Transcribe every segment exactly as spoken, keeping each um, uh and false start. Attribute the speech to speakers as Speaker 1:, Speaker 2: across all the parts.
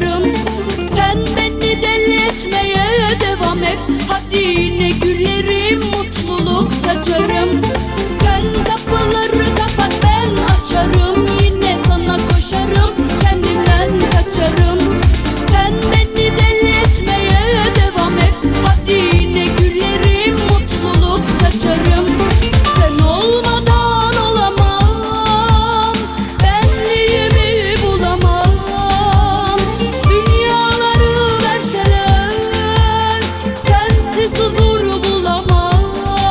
Speaker 1: kaçarım. Sen beni deli etmeye devam et. Hadi yine gülerim, mutluluk saçarım. Sen kapıları kapat, ben açarım. Yine sana koşarım, kendimden kaçarım. Sen beni deli etmeye devam et. Hadi yine gülerim, mutluluk saçarım. Sen olmadan olamam, benliğimi bulamam. Dünyaları verseler, sensiz huzur bulamam.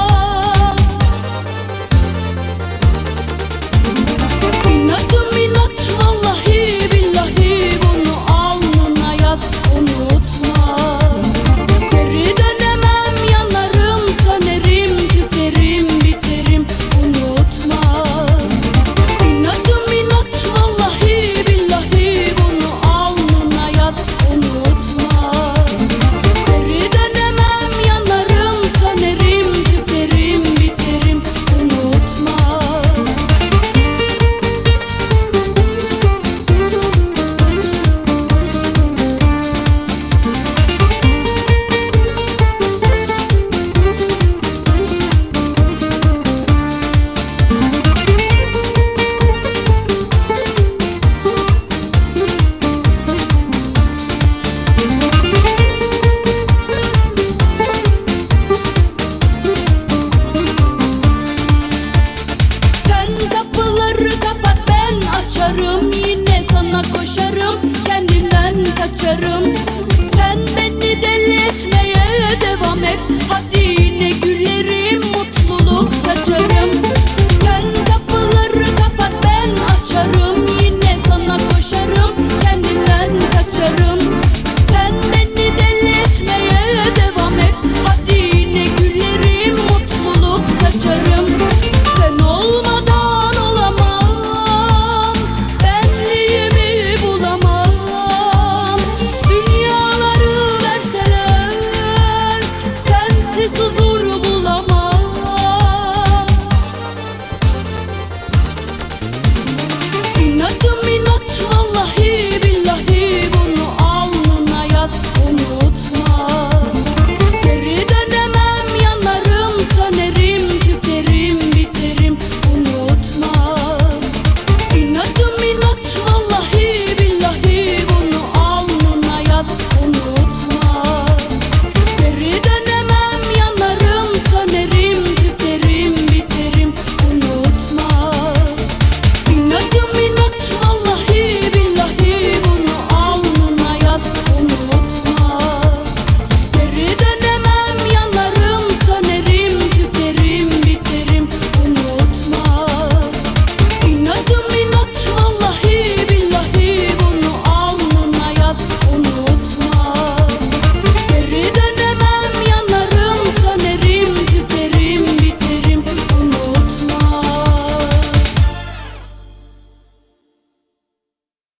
Speaker 1: İnadım inat, vallahi billahi, bunu alnına yaz, unutma. Geri dönemem, yanarım, sönerim, tükerim, biterim, unutma. İnadım inat, vallahi billahi, bunu alnına yaz, unutma. Geri dönemem, yanarım, sönerim, tükerim, biterim, unutma. Sen kapıları kapat, ben açarım. Yine sana koşarım, kendimden kaçarım.